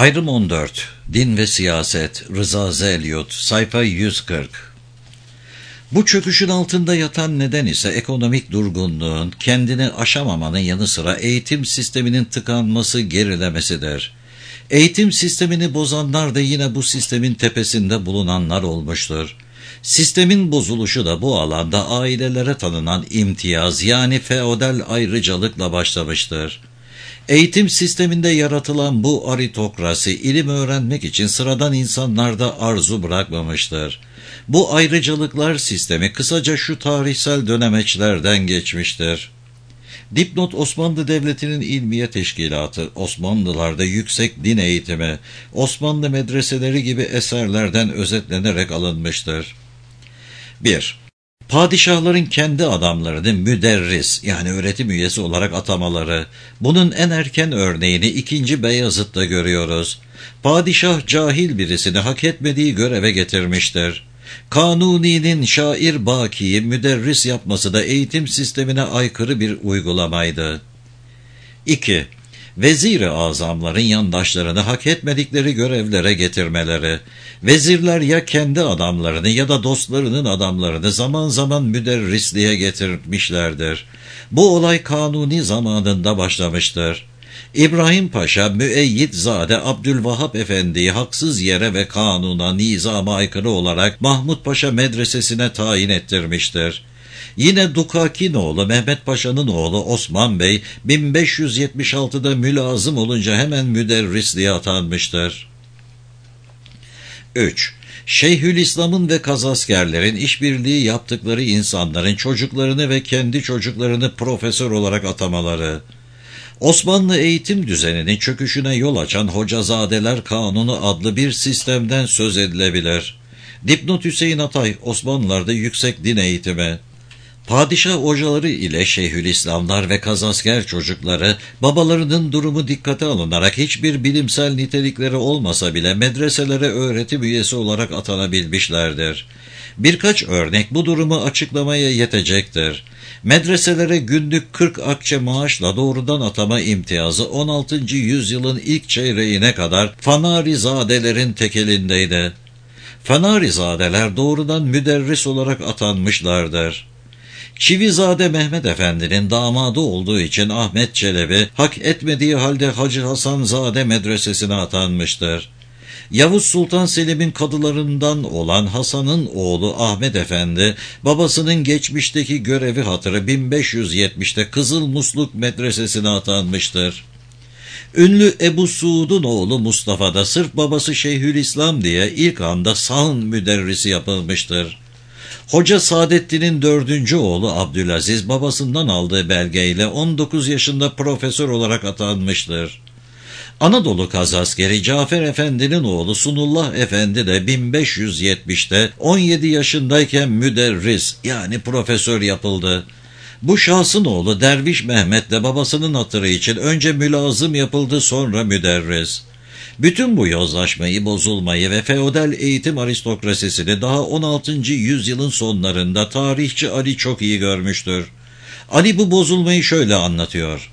Ayrım 14. Din ve Siyaset. Rıza Zelyut. Sayfa 140. Bu çöküşün altında yatan neden ise ekonomik durgunluğun, kendini aşamamanın yanı sıra eğitim sisteminin tıkanması, gerilemesidir. Eğitim sistemini bozanlar da yine bu sistemin tepesinde bulunanlar olmuştur. Sistemin bozuluşu da bu alanda ailelere tanınan imtiyaz, yani feodal ayrıcalıkla başlamıştır. Eğitim sisteminde yaratılan bu aritokrasi, ilim öğrenmek için sıradan insanlarda arzu bırakmamıştır. Bu ayrıcalıklar sistemi kısaca şu tarihsel dönemeçlerden geçmiştir. Dipnot: Osmanlı Devleti'nin İlmiye Teşkilatı, Osmanlılarda yüksek din eğitimi, Osmanlı medreseleri gibi eserlerden özetlenerek alınmıştır. 1. Padişahların kendi adamlarını müderris, yani öğretim üyesi olarak atamaları. Bunun en erken örneğini 2. Beyazıt'ta görüyoruz. Padişah cahil birisini hak etmediği göreve getirmiştir. Kanuni'nin şair Baki'yi müderris yapması da eğitim sistemine aykırı bir uygulamaydı. 2. Vezir-i azamların yandaşlarını hak etmedikleri görevlere getirmeleri. Vezirler ya kendi adamlarını ya da dostlarının adamlarını zaman zaman müderrisliğe getirmişlerdir. Bu olay Kanuni zamanında başlamıştır. İbrahim Paşa, Müeyyidzade Abdülvahap Efendi'yi haksız yere ve kanuna, nizama aykırı olarak Mahmud Paşa medresesine tayin ettirmiştir. Yine Dukakinoğlu Mehmet Paşa'nın oğlu Osman Bey 1576'da mülazım olunca hemen müderrisliğe atanmıştır. 3. Şeyhülislam'ın ve kazaskerlerin işbirliği yaptıkları insanların çocuklarını ve kendi çocuklarını profesör olarak atamaları. Osmanlı eğitim düzeninin çöküşüne yol açan Hocazadeler Kanunu adlı bir sistemden söz edilebilir. Dipnot: Hüseyin Atay, Osmanlılarda yüksek din eğitimi. Padişah hocaları ile Şeyhülislamlar ve kazasker çocukları, babalarının durumu dikkate alınarak hiçbir bilimsel nitelikleri olmasa bile medreselere öğretim üyesi olarak atanabilmişlerdir. Birkaç örnek bu durumu açıklamaya yetecektir. Medreselere günlük 40 akçe maaşla doğrudan atama imtiyazı 16. yüzyılın ilk çeyreğine kadar Fanarizadelerin tekelindeydi. Fanarizadeler doğrudan müderris olarak atanmışlardır. Çivizade Mehmet Efendi'nin damadı olduğu için Ahmet Çelebi, hak etmediği halde Hacı Hasanzade medresesine atanmıştır. Yavuz Sultan Selim'in kadılarından olan Hasan'ın oğlu Ahmet Efendi, babasının geçmişteki görevi hatırı 1570'te Kızıl Musluk medresesine atanmıştır. Ünlü Ebu Suud'un oğlu Mustafa da sırf babası Şeyhülislam diye ilk anda sağın müderrisi yapılmıştır. Hoca Saadettin'in 4. oğlu Abdülaziz, babasından aldığı belgeyle 19 yaşında profesör olarak atanmıştır. Anadolu kazaskeri Cafer Efendi'nin oğlu Sunullah Efendi de 1570'te 17 yaşındayken müderris, yani profesör yapıldı. Bu şahsın oğlu Derviş Mehmet de babasının hatırı için önce mülazım yapıldı, sonra müderris. Bütün bu yozlaşmayı, bozulmayı ve feodal eğitim aristokrasisini daha 16. yüzyılın sonlarında tarihçi Ali çok iyi görmüştür. Ali bu bozulmayı şöyle anlatıyor.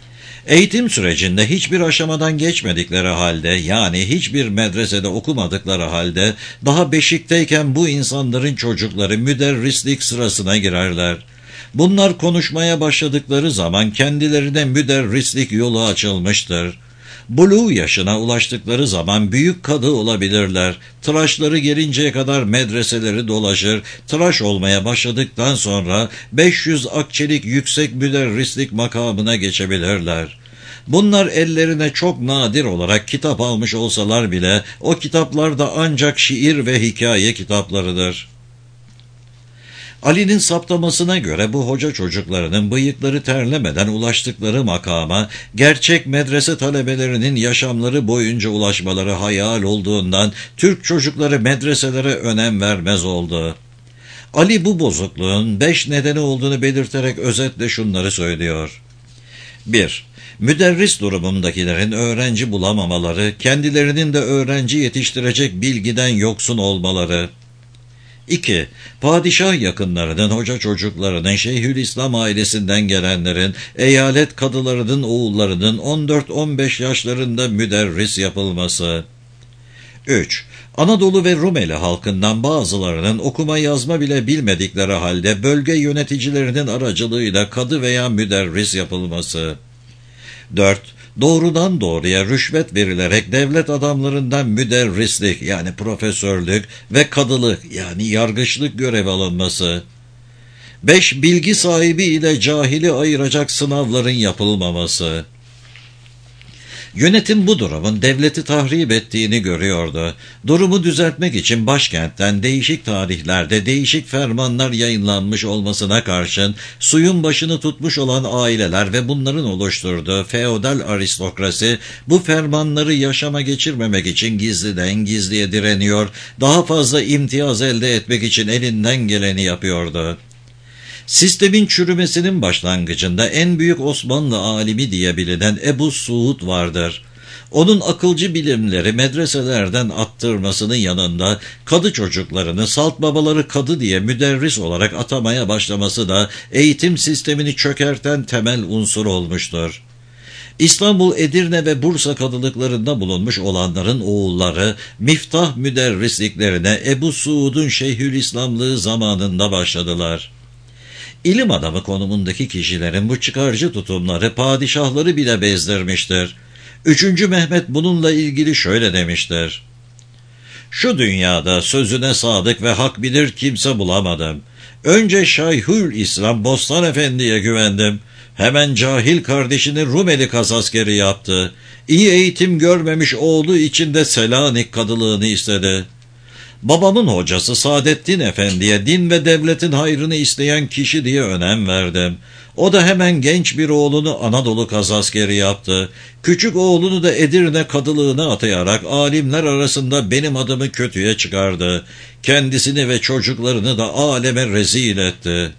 Eğitim sürecinde hiçbir aşamadan geçmedikleri halde, yani hiçbir medresede okumadıkları halde, daha beşikteyken bu insanların çocukları müderrislik sırasına girerler. Bunlar konuşmaya başladıkları zaman kendilerine müderrislik yolu açılmıştır. Buluğ yaşına ulaştıkları zaman büyük kadı olabilirler. Tıraşları gelinceye kadar medreseleri dolaşır. Tıraş olmaya başladıktan sonra 500 akçelik yüksek müderrislik makamına geçebilirler. Bunlar ellerine çok nadir olarak kitap almış olsalar bile o kitaplar da ancak şiir ve hikaye kitaplarıdır. Ali'nin saptamasına göre bu hoca çocuklarının bıyıkları terlemeden ulaştıkları makama, gerçek medrese talebelerinin yaşamları boyunca ulaşmaları hayal olduğundan Türk çocukları medreselere önem vermez oldu. Ali bu bozukluğun 5 nedeni olduğunu belirterek özetle şunları söylüyor. 1. Müderris durumundakilerin öğrenci bulamamaları, kendilerinin de öğrenci yetiştirecek bilgiden yoksun olmaları. 2. Padişah yakınlarının, hoca çocuklarının, Şeyhülislam ailesinden gelenlerin, eyalet kadılarının oğullarının 14-15 yaşlarında müderris yapılması. 3. Anadolu ve Rumeli halkından bazılarının okuma yazma bile bilmedikleri halde bölge yöneticilerinin aracılığıyla kadı veya müderris yapılması. 4. Doğrudan doğruya rüşvet verilerek devlet adamlarından müderrislik yani profesörlük ve kadılık yani yargıçlık görevi alınması. 5. Bilgi sahibi ile cahili ayıracak sınavların yapılmaması. Yönetim bu durumun devleti tahrip ettiğini görüyordu. Durumu düzeltmek için başkentten değişik tarihlerde değişik fermanlar yayınlanmış olmasına karşın suyun başını tutmuş olan aileler ve bunların oluşturduğu feodal aristokrasi bu fermanları yaşama geçirmemek için gizliden gizliye direniyor, daha fazla imtiyaz elde etmek için elinden geleni yapıyordu. Sistemin çürümesinin başlangıcında en büyük Osmanlı alimi diye bilinen Ebu Suud vardır. Onun akılcı bilimleri medreselerden attırmasının yanında kadı çocuklarını salt babaları kadı diye müderris olarak atamaya başlaması da eğitim sistemini çökerten temel unsur olmuştur. İstanbul, Edirne ve Bursa kadılıklarında bulunmuş olanların oğulları miftah müderrisliklerine Ebu Suud'un Şeyhülislamlığı zamanında başladılar. İlim adamı konumundaki kişilerin bu çıkarcı tutumları padişahları bile bezdirmiştir. 3. Mehmet bununla ilgili şöyle demiştir: "Şu dünyada sözüne sadık ve hak bilir kimse bulamadım. Önce Şeyhülislam Bostan Efendi'ye güvendim. Hemen cahil kardeşini Rumeli kazaskeri yaptı. İyi eğitim görmemiş oğlu için de Selanik kadılığını istedi. Babamın hocası Saadettin Efendi'ye din ve devletin hayrını isteyen kişi diye önem verdim. O da hemen genç bir oğlunu Anadolu kazaskeri yaptı. Küçük oğlunu da Edirne kadılığına atayarak alimler arasında benim adımı kötüye çıkardı. Kendisini ve çocuklarını da aleme rezil etti."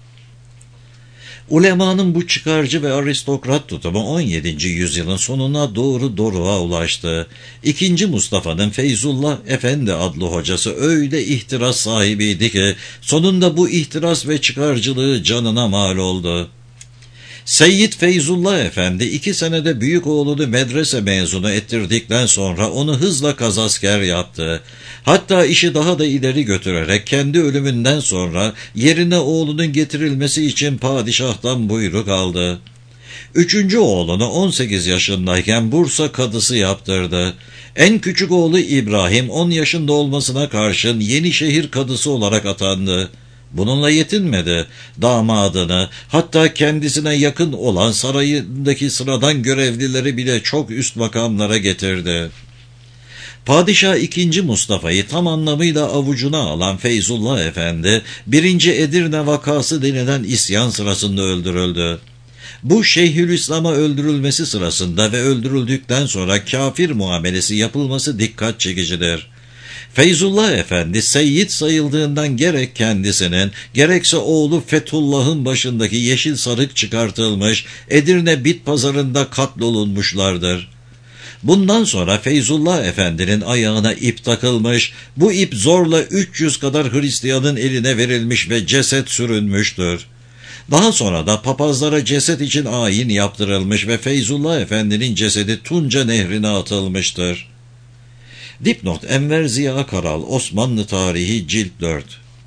Ulemanın bu çıkarcı ve aristokrat tutumu 17. yüzyılın sonuna doğru doruğa ulaştı. 2. Mustafa'nın Feyzullah Efendi adlı hocası öyle ihtiras sahibiydi ki sonunda bu ihtiras ve çıkarcılığı canına mal oldu. Seyyid Feyzullah Efendi 2 senede büyük oğlunu medrese mezunu ettirdikten sonra onu hızla kazasker yaptı. Hatta işi daha da ileri götürerek kendi ölümünden sonra yerine oğlunun getirilmesi için padişahtan buyruk aldı. 3. oğlunu 18 yaşındayken Bursa kadısı yaptırdı. En küçük oğlu İbrahim 10 yaşında olmasına karşın Yenişehir kadısı olarak atandı. Bununla yetinmedi. Damadını, hatta kendisine yakın olan sarayındaki sıradan görevlileri bile çok üst makamlara getirdi. Padişah 2. Mustafa'yı tam anlamıyla avucuna alan Feyzullah Efendi, 1. Edirne vakası denilen isyan sırasında öldürüldü. Bu Şeyhülislam'a öldürülmesi sırasında ve öldürüldükten sonra kafir muamelesi yapılması dikkat çekicidir. Feyzullah Efendi seyyid sayıldığından gerek kendisinin gerekse oğlu Fethullah'ın başındaki yeşil sarık çıkartılmış, Edirne bit pazarında katlolunmuşlardır. Bundan sonra Feyzullah Efendi'nin ayağına ip takılmış, bu ip zorla 300 kadar Hristiyanın eline verilmiş ve ceset sürünmüştür. Daha sonra da papazlara ceset için ayin yaptırılmış ve Feyzullah Efendi'nin cesedi Tunca Nehri'ne atılmıştır. Dipnot: Enver Ziya Karal, Osmanlı Tarihi, Cilt 4.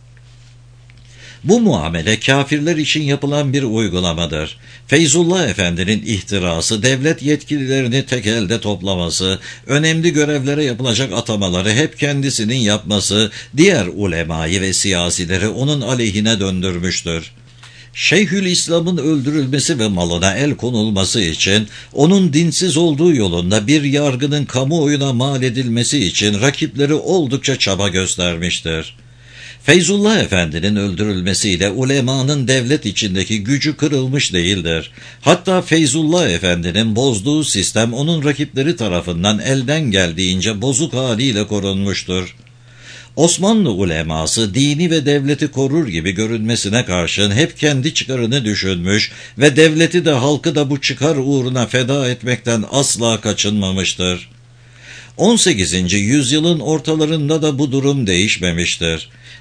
Bu muamele kafirler için yapılan bir uygulamadır. Feyzullah Efendi'nin ihtirası, devlet yetkililerini tek elde toplaması, önemli görevlere yapılacak atamaları hep kendisinin yapması, diğer ulemayı ve siyasileri onun aleyhine döndürmüştür. Şeyhülislam'ın öldürülmesi ve malına el konulması için, onun dinsiz olduğu yolunda bir yargının kamuoyuna mal edilmesi için rakipleri oldukça çaba göstermiştir. Feyzullah Efendi'nin öldürülmesiyle ulemanın devlet içindeki gücü kırılmış değildir. Hatta Feyzullah Efendi'nin bozduğu sistem onun rakipleri tarafından elden geldiğince bozuk haliyle korunmuştur. Osmanlı uleması dini ve devleti korur gibi görünmesine karşın hep kendi çıkarını düşünmüş ve devleti de halkı da bu çıkar uğruna feda etmekten asla kaçınmamıştır. 18. yüzyılın ortalarında da bu durum değişmemiştir.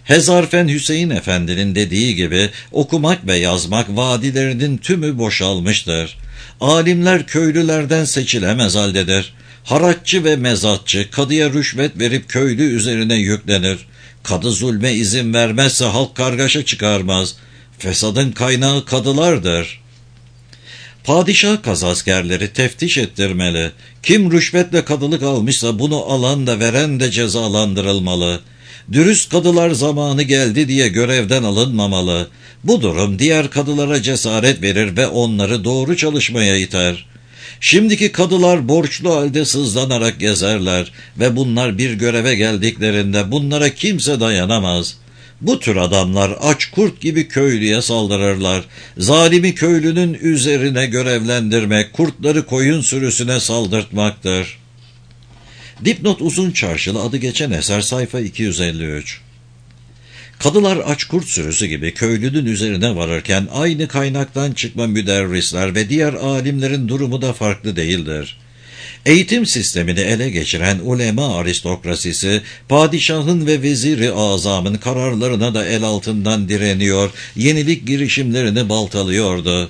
Hezarfen Hüseyin Efendi'nin dediği gibi okumak ve yazmak vadilerinin tümü boşalmıştır. Alimler köylülerden seçilemez haldedir. Haraççı ve mezatçı kadıya rüşvet verip köylü üzerine yüklenir. Kadı zulme izin vermezse halk kargaşa çıkarmaz. Fesadın kaynağı kadılardır. Padişah kazaskerleri teftiş ettirmeli. Kim rüşvetle kadılık almışsa bunu alan da veren de cezalandırılmalı. Dürüst kadılar zamanı geldi diye görevden alınmamalı. Bu durum diğer kadılara cesaret verir ve onları doğru çalışmaya iter. Şimdiki kadılar borçlu halde sızlanarak gezerler ve bunlar bir göreve geldiklerinde bunlara kimse dayanamaz. Bu tür adamlar aç kurt gibi köylüye saldırırlar. Zalimi köylünün üzerine görevlendirmek, kurtları koyun sürüsüne saldırtmaktır. Dipnot Uzun Çarşılı adı geçen eser sayfa 253. Kadılar aç kurt sürüsü gibi köylünün üzerine varırken aynı kaynaktan çıkma müderrisler ve diğer alimlerin durumu da farklı değildir. Eğitim sistemini ele geçiren ulema aristokrasisi, padişahın ve veziri azamın kararlarına da el altından direniyor, yenilik girişimlerini baltalıyordu.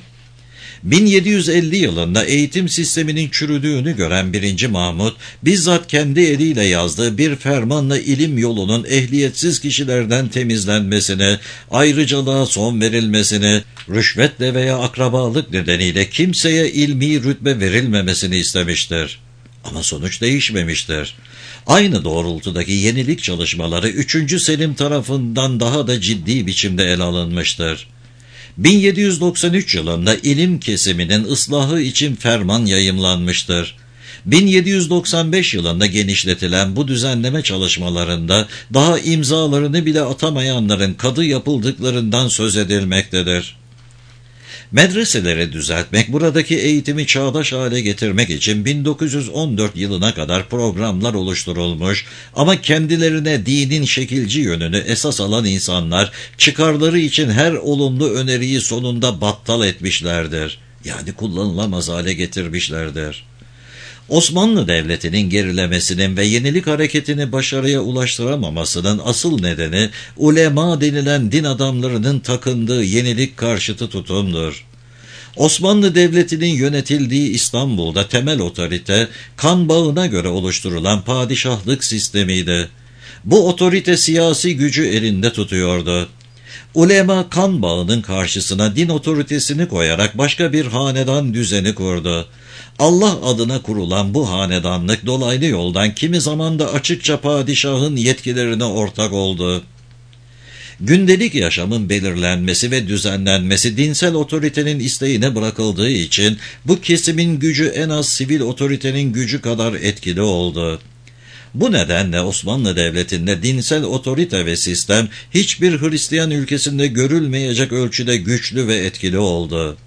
1750 yılında eğitim sisteminin çürüdüğünü gören 1. Mahmud, bizzat kendi eliyle yazdığı bir fermanla ilim yolunun ehliyetsiz kişilerden temizlenmesini, ayrıcalığa son verilmesini, rüşvetle veya akrabalık nedeniyle kimseye ilmi rütbe verilmemesini istemiştir. Ama sonuç değişmemiştir. Aynı doğrultudaki yenilik çalışmaları 3. Selim tarafından daha da ciddi biçimde ele alınmıştır. 1793 yılında ilim kesiminin ıslahı için ferman yayımlanmıştır. 1795 yılında genişletilen bu düzenleme çalışmalarında daha imzalarını bile atamayanların kadı yapıldıklarından söz edilmektedir. Medreseleri düzeltmek, buradaki eğitimi çağdaş hale getirmek için 1914 yılına kadar programlar oluşturulmuş ama kendilerine dinin şekilci yönünü esas alan insanlar çıkarları için her olumlu öneriyi sonunda battal etmişlerdir. Yani kullanılamaz hale getirmişlerdir. Osmanlı Devleti'nin gerilemesinin ve yenilik hareketini başarıya ulaştıramamasının asıl nedeni ulema denilen din adamlarının takındığı yenilik karşıtı tutumdur. Osmanlı Devleti'nin yönetildiği İstanbul'da temel otorite kan bağına göre oluşturulan padişahlık sistemiydi. Bu otorite siyasi gücü elinde tutuyordu. Ulema kan bağının karşısına din otoritesini koyarak başka bir hanedan düzeni kurdu. Allah adına kurulan bu hanedanlık dolaylı yoldan kimi zaman da açıkça padişahın yetkilerine ortak oldu. Gündelik yaşamın belirlenmesi ve düzenlenmesi dinsel otoritenin isteğine bırakıldığı için bu kesimin gücü en az sivil otoritenin gücü kadar etkili oldu. Bu nedenle Osmanlı Devleti'nde dinsel otorite ve sistem hiçbir Hristiyan ülkesinde görülmeyecek ölçüde güçlü ve etkili oldu.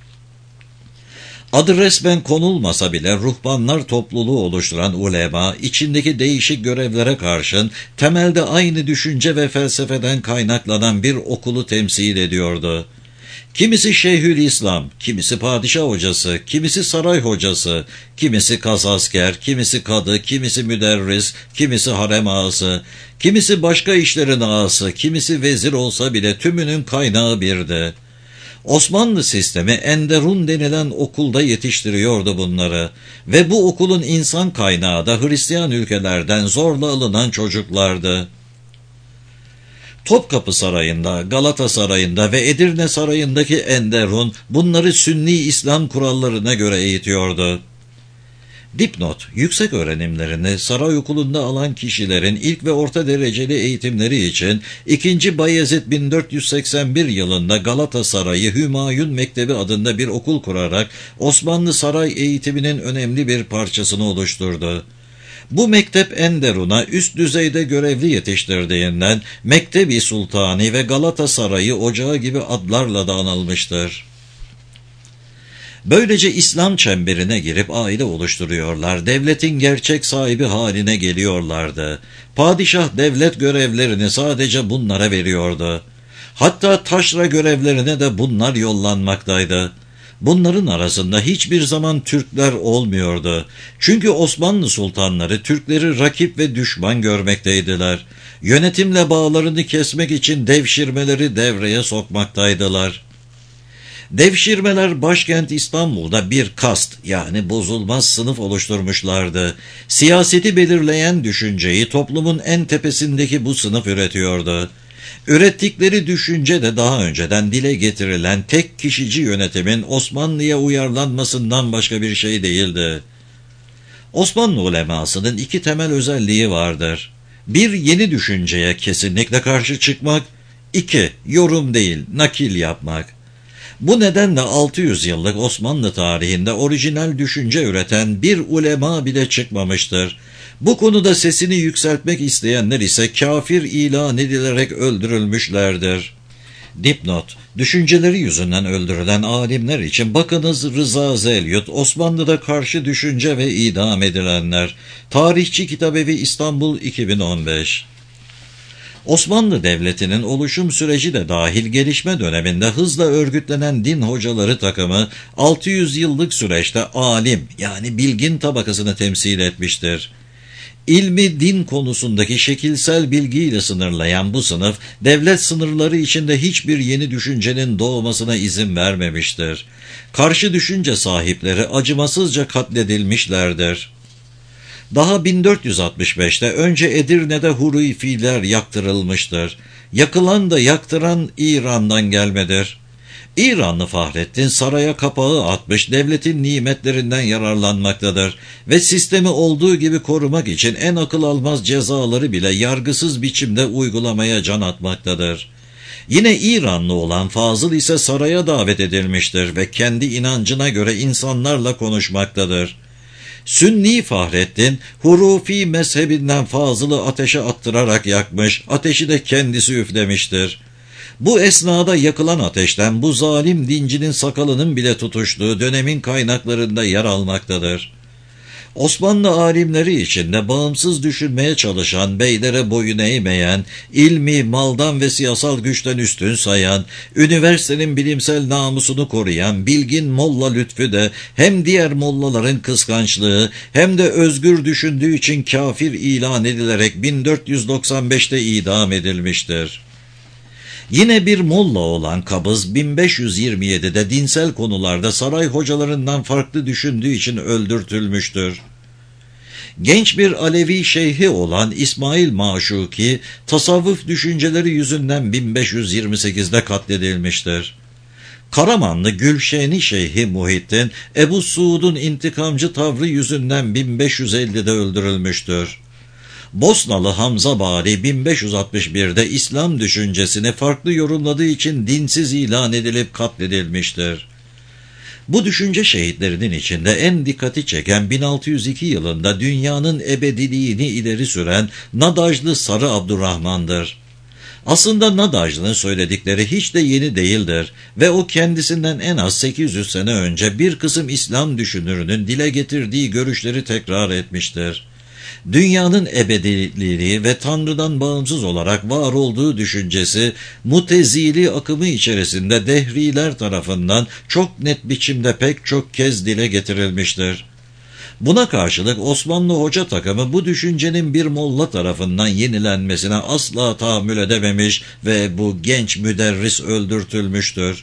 Adı resmen konulmasa bile ruhbanlar topluluğu oluşturan ulema, içindeki değişik görevlere karşın temelde aynı düşünce ve felsefeden kaynaklanan bir okulu temsil ediyordu. Kimisi Şeyhülislam, kimisi padişah hocası, kimisi saray hocası, kimisi kazasker, kimisi kadı, kimisi müderris, kimisi harem ağası, kimisi başka işlerin ağası, kimisi vezir olsa bile tümünün kaynağı birdi. Osmanlı sistemi Enderun denilen okulda yetiştiriyordu bunları ve bu okulun insan kaynağı da Hristiyan ülkelerden zorla alınan çocuklardı. Topkapı Sarayı'nda, Galata Sarayı'nda ve Edirne Sarayı'ndaki Enderun bunları Sünni İslam kurallarına göre eğitiyordu. Dipnot, yüksek öğrenimlerini saray okulunda alan kişilerin ilk ve orta dereceli eğitimleri için 2. Bayezid 1481 yılında Galata Sarayı Hümayun Mektebi adında bir okul kurarak Osmanlı saray eğitiminin önemli bir parçasını oluşturdu. Bu mektep Enderun'a üst düzeyde görevli yetiştirdiğinden Mektebi Sultani ve Galata Sarayı Ocağı gibi adlarla da anılmıştır. Böylece İslam çemberine girip aile oluşturuyorlar, devletin gerçek sahibi haline geliyorlardı. Padişah devlet görevlerini sadece bunlara veriyordu. Hatta taşra görevlerine de bunlar yollanmaktaydı. Bunların arasında hiçbir zaman Türkler olmuyordu. Çünkü Osmanlı sultanları Türkleri rakip ve düşman görmekteydiler. Yönetimle bağlarını kesmek için devşirmeleri devreye sokmaktaydılar. Devşirmeler başkent İstanbul'da bir kast, yani bozulmaz sınıf oluşturmuşlardı. Siyaseti belirleyen düşünceyi toplumun en tepesindeki bu sınıf üretiyordu. Ürettikleri düşünce de daha önceden dile getirilen tek kişici yönetimin Osmanlı'ya uyarlanmasından başka bir şey değildi. Osmanlı ulemasının iki temel özelliği vardır. Bir, yeni düşünceye kesinlikle karşı çıkmak. İki, yorum değil, nakil yapmak. Bu nedenle 600 yıllık Osmanlı tarihinde orijinal düşünce üreten bir ulema bile çıkmamıştır. Bu konuda sesini yükseltmek isteyenler ise kafir ilan edilerek öldürülmüşlerdir. Dipnot: düşünceleri yüzünden öldürülen alimler için bakınız Rıza Zelyut, Osmanlı'da karşı düşünce ve idam edilenler. Tarihçi Kitabevi İstanbul 2015. Osmanlı Devleti'nin oluşum süreci de dahil gelişme döneminde hızla örgütlenen din hocaları takımı 600 yıllık süreçte alim, yani bilgin tabakasını temsil etmiştir. İlmi din konusundaki şekilsel bilgiyle sınırlayan bu sınıf, devlet sınırları içinde hiçbir yeni düşüncenin doğmasına izin vermemiştir. Karşı düşünce sahipleri acımasızca katledilmişlerdir. Daha 1465'te önce Edirne'de Hurufiler yaktırılmıştır. Yakılan da yaktıran İran'dan gelmedir. İranlı Fahrettin saraya kapağı atmış, devletin nimetlerinden yararlanmaktadır ve sistemi olduğu gibi korumak için en akıl almaz cezaları bile yargısız biçimde uygulamaya can atmaktadır. Yine İranlı olan Fazıl ise saraya davet edilmiştir ve kendi inancına göre insanlarla konuşmaktadır. Sünni Fahrettin, Hurufi mezhebinden Fazıl'ı ateşe attırarak yakmış, ateşi de kendisi üflemiştir. Bu esnada yakılan ateşten bu zalim dincinin sakalının bile tutuştuğu dönemin kaynaklarında yer almaktadır. Osmanlı alimleri içinde bağımsız düşünmeye çalışan, beylere boyun eğmeyen, ilmi, maldan ve siyasal güçten üstün sayan, üniversitenin bilimsel namusunu koruyan bilgin Molla Lütfü de hem diğer mollaların kıskançlığı hem de özgür düşündüğü için kafir ilan edilerek 1495'te idam edilmiştir. Yine bir molla olan Kabız 1527'de dinsel konularda saray hocalarından farklı düşündüğü için öldürtülmüştür. Genç bir Alevi şeyhi olan İsmail Maşuki, tasavvuf düşünceleri yüzünden 1528'de katledilmiştir. Karamanlı Gülşeni Şeyhi Muhittin, Ebu Suud'un intikamcı tavrı yüzünden 1550'de öldürülmüştür. Bosnalı Hamza Bari 1561'de İslam düşüncesini farklı yorumladığı için dinsiz ilan edilip katledilmiştir. Bu düşünce şehitlerinin içinde en dikkati çeken 1602 yılında dünyanın ebediliğini ileri süren Nadajlı Sarı Abdurrahman'dır. Aslında Nadajlı'nın söyledikleri hiç de yeni değildir ve o kendisinden en az 800 sene önce bir kısım İslam düşünürünün dile getirdiği görüşleri tekrar etmiştir. Dünyanın ebediliği ve Tanrı'dan bağımsız olarak var olduğu düşüncesi Mutezili akımı içerisinde dehriler tarafından çok net biçimde pek çok kez dile getirilmiştir. Buna karşılık Osmanlı hoca takımı bu düşüncenin bir molla tarafından yenilenmesine asla tahammül edememiş ve bu genç müderris öldürtülmüştür.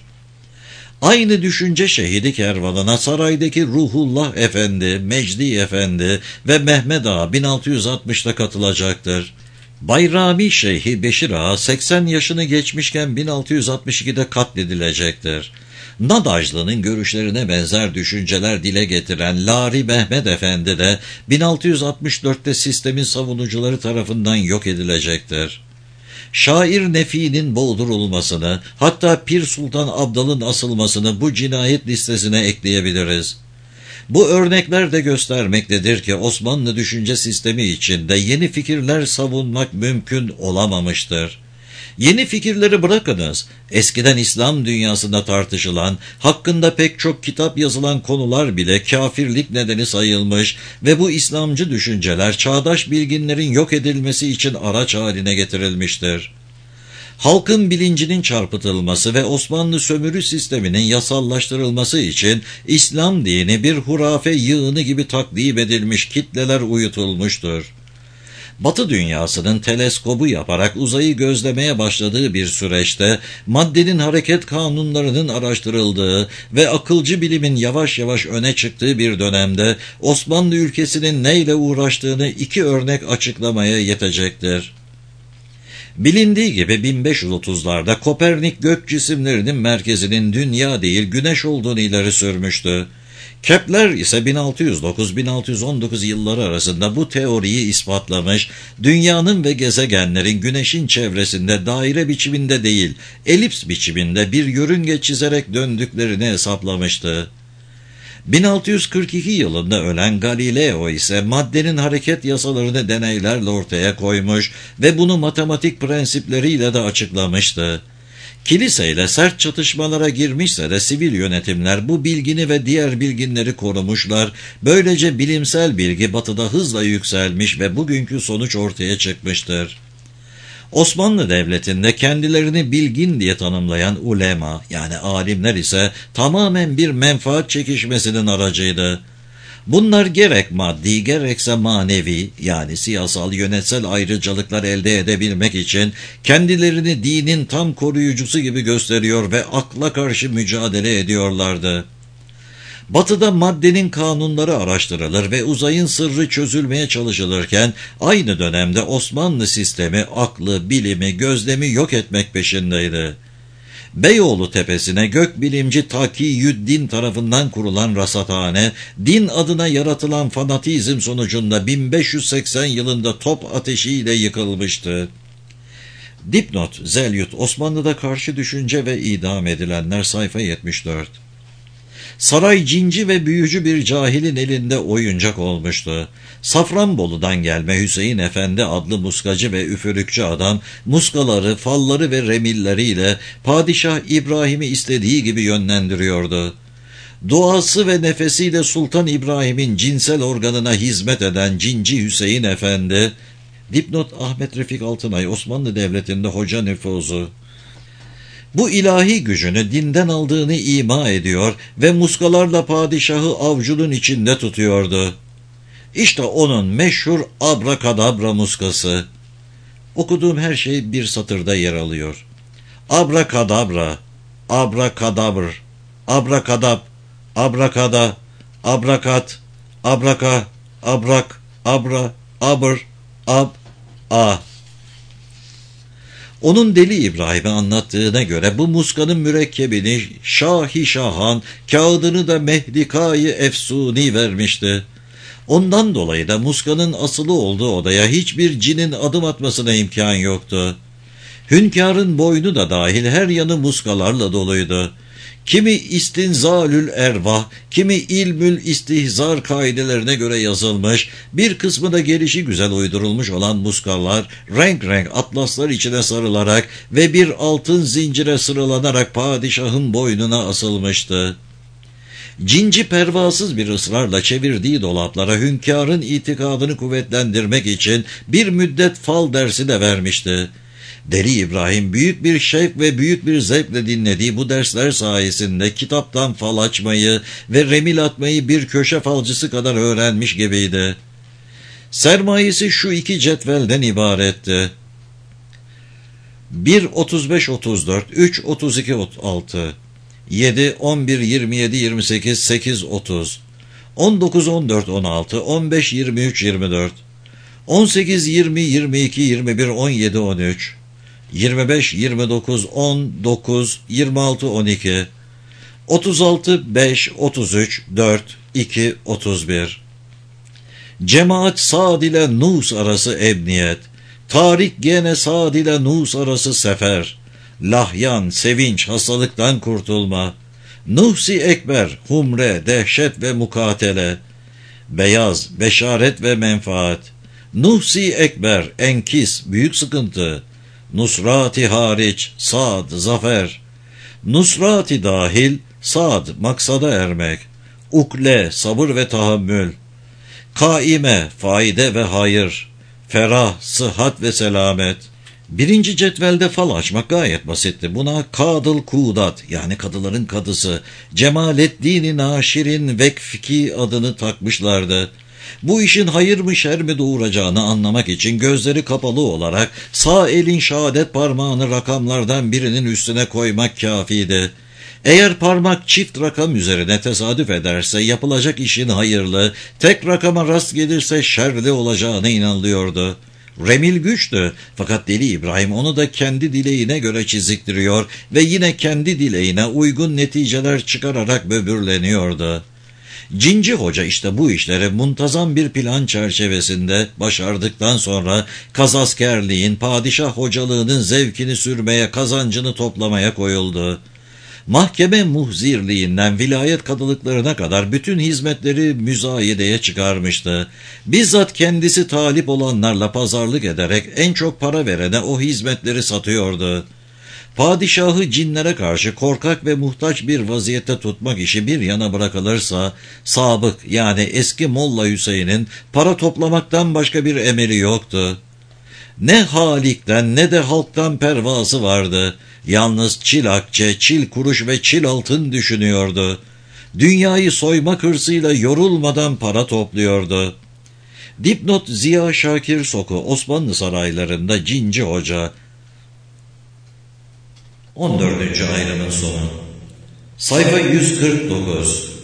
Aynı düşünce şehidi kervanına saraydaki Ruhullah Efendi, Mecdi Efendi ve Mehmet Ağa 1660'ta katılacaktır. Bayrami Şeyhi Beşir Ağa 80 yaşını geçmişken 1662'de katledilecektir. Nadajlı'nın görüşlerine benzer düşünceler dile getiren Lari Mehmet Efendi de 1664'te sistemin savunucuları tarafından yok edilecektir. Şair Nefi'nin boğdurulmasını, hatta Pir Sultan Abdal'ın asılmasını bu cinayet listesine ekleyebiliriz. Bu örnekler de göstermektedir ki Osmanlı düşünce sistemi içinde yeni fikirler savunmak mümkün olamamıştır. Yeni fikirleri bırakınız, eskiden İslam dünyasında tartışılan, hakkında pek çok kitap yazılan konular bile kafirlik nedeni sayılmış ve bu İslamcı düşünceler çağdaş bilginlerin yok edilmesi için araç haline getirilmiştir. Halkın bilincinin çarpıtılması ve Osmanlı sömürü sisteminin yasallaştırılması için İslam dini bir hurafe yığını gibi takdim edilmiş, kitleler uyutulmuştur. Batı dünyasının teleskobu yaparak uzayı gözlemeye başladığı bir süreçte maddenin hareket kanunlarının araştırıldığı ve akılcı bilimin yavaş yavaş öne çıktığı bir dönemde Osmanlı ülkesinin neyle uğraştığını iki örnek açıklamaya yetecektir. Bilindiği gibi 1530'larda Kopernik gök cisimlerinin merkezinin dünya değil güneş olduğunu ileri sürmüştü. Kepler ise 1609-1619 yılları arasında bu teoriyi ispatlamış, dünyanın ve gezegenlerin güneşin çevresinde daire biçiminde değil, elips biçiminde bir yörünge çizerek döndüklerini hesaplamıştı. 1642 yılında ölen Galileo ise maddenin hareket yasalarını deneylerle ortaya koymuş ve bunu matematik prensipleriyle de açıklamıştı. Kiliseyle sert çatışmalara girmişse de sivil yönetimler bu bilgini ve diğer bilginleri korumuşlar. Böylece bilimsel bilgi batıda hızla yükselmiş ve bugünkü sonuç ortaya çıkmıştır. Osmanlı Devleti'nde kendilerini bilgin diye tanımlayan ulema yani alimler ise tamamen bir menfaat çekişmesinin aracıydı. Bunlar gerek maddi gerekse manevi yani siyasal yönetsel ayrıcalıklar elde edebilmek için kendilerini dinin tam koruyucusu gibi gösteriyor ve akla karşı mücadele ediyorlardı. Batı'da maddenin kanunları araştırılır ve uzayın sırrı çözülmeye çalışılırken aynı dönemde Osmanlı sistemi aklı, bilimi, gözlemi yok etmek peşindeydi. Beyoğlu Tepesi'ne gökbilimci Takiyüddin tarafından kurulan rasathane, din adına yaratılan fanatizm sonucunda 1580 yılında top ateşiyle yıkılmıştı. Dipnot, Zelyut, Osmanlı'da karşı düşünce ve idam edilenler sayfa 74. Saray cinci ve büyücü bir cahilin elinde oyuncak olmuştu. Safranbolu'dan gelme Hüseyin Efendi adlı muskacı ve üfürükçü adam, muskaları, falları ve remilleriyle Padişah İbrahim'i istediği gibi yönlendiriyordu. Duası ve nefesiyle Sultan İbrahim'in cinsel organına hizmet eden cinci Hüseyin Efendi, dipnot Ahmet Refik Altınay, Osmanlı Devleti'nde hoca nüfuzu, bu ilahi gücünü dinden aldığını ima ediyor ve muskalarla padişahı avcunun içinde tutuyordu. İşte onun meşhur abrakadabra muskası. Okuduğum her şey bir satırda yer alıyor. Abrakadabra, abrakadabr, abrakadab, abrakada, abrakat, abraka, abrak, abra, abr, ab, a. Onun Deli İbrahim'e anlattığına göre bu muskanın mürekkebini Şahi Şahan, kağıdını da Mehdika-i Efsuni vermişti. Ondan dolayı da muskanın asılı olduğu odaya hiçbir cinin adım atmasına imkan yoktu. Hünkârın boynu da dahil her yanı muskalarla doluydu. Kimi istinzalül ervah, kimi ilmül istihzar kaidelerine göre yazılmış, bir kısmı da gelişi güzel uydurulmuş olan muskalar, renk renk atlaslar içine sarılarak ve bir altın zincire sıralanarak padişahın boynuna asılmıştı. Cinci pervasız bir ısrarla çevirdiği dolaplara hünkârın itikadını kuvvetlendirmek için bir müddet fal dersi de vermişti. Deli İbrahim büyük bir şevk ve büyük bir zevkle dinlediği bu dersler sayesinde kitaptan fal açmayı ve remil atmayı bir köşe falcısı kadar öğrenmiş gibiydi. Sermayesi şu iki cetvelden ibaretti. 1 35 34 3 32 36 7 11 27 28 8 30 19 14 16 15 23 24 18 20 22 21 17 13 25 29 10 9 26 12 36 5 33 4 2 31 Cemaat Sa'd ile Nus arası emniyet, Tarik gene Sa'd ile Nus arası sefer, Lahyan, sevinç, hastalıktan kurtulma, Nuhsi Ekber, humre, dehşet ve mukatele, Beyaz, beşaret ve menfaat, Nuhsi Ekber, enkis, büyük sıkıntı, Nusrati hariç, Sa'd, zafer, Nusrati dahil, Sa'd, maksada ermek, Ukle, sabır ve tahammül, Kaime, faide ve hayır, ferah, sıhhat ve selamet, Birinci cetvelde fal açmak gayet basitti. Buna Kadıl Kudat, yani kadıların kadısı Cemalettin Naşir'in Vekfiki adını takmışlardı. Bu işin hayır mı şer mi doğuracağını anlamak için gözleri kapalı olarak sağ elin şehadet parmağını rakamlardan birinin üstüne koymak kâfiydi. Eğer parmak çift rakam üzerine tesadüf ederse yapılacak işin hayırlı, tek rakama rast gelirse şerli olacağına inanılıyordu. Remil güçtü, fakat Deli İbrahim onu da kendi dileğine göre çiziktiriyor ve yine kendi dileğine uygun neticeler çıkararak böbürleniyordu. Cinci Hoca işte bu işleri muntazam bir plan çerçevesinde başardıktan sonra kazaskerliğin, padişah hocalığının zevkini sürmeye, kazancını toplamaya koyuldu. Mahkeme muhzirliğinden vilayet kadılıklarına kadar bütün hizmetleri müzayedeye çıkarmıştı. Bizzat kendisi talip olanlarla pazarlık ederek en çok para verene o hizmetleri satıyordu. Padişahı cinlere karşı korkak ve muhtaç bir vaziyette tutmak işi bir yana bırakılırsa, sabık yani eski Molla Hüseyin'in para toplamaktan başka bir emeli yoktu. Ne Halik'ten ne de halktan pervası vardı. Yalnız çil akçe, çil kuruş ve çil altın düşünüyordu. Dünyayı soymak hırsıyla yorulmadan para topluyordu. Dipnot Ziya Şakir Soku, Osmanlı saraylarında Cinci Hoca. 14. ayrımın sonu. Sayfa 149.